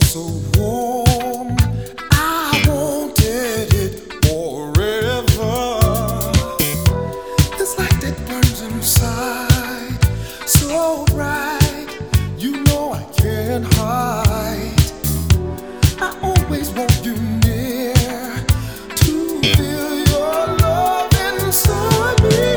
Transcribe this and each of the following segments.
so warm. I wanted it forever. This light that burns inside, so bright, you know I can't hide. I always want you near to feel your love inside me.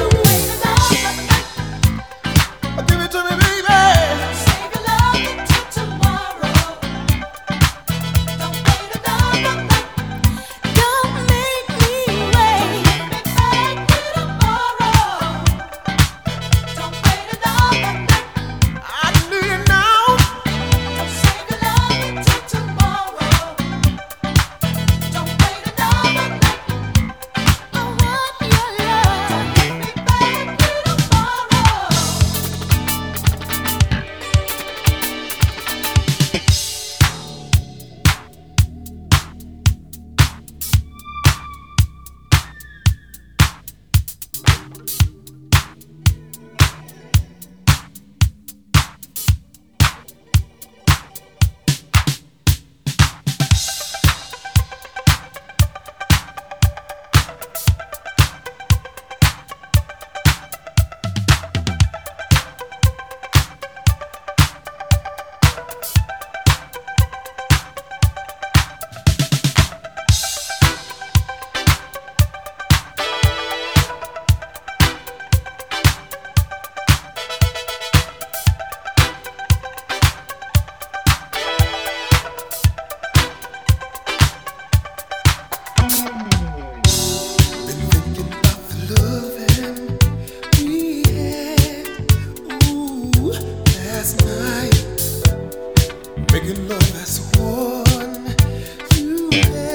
Give it to me, baby. Save your love until tomorrow. Don't wait another night. Don't make me wait. Be back here tomorrow. Don't wait another night. I need it now. Don't save your love until tomorrow. Don't wait another night. I want your love. Be back here tomorrow. Been thinking about the loving we had, ooh, last night. Making love as one you had.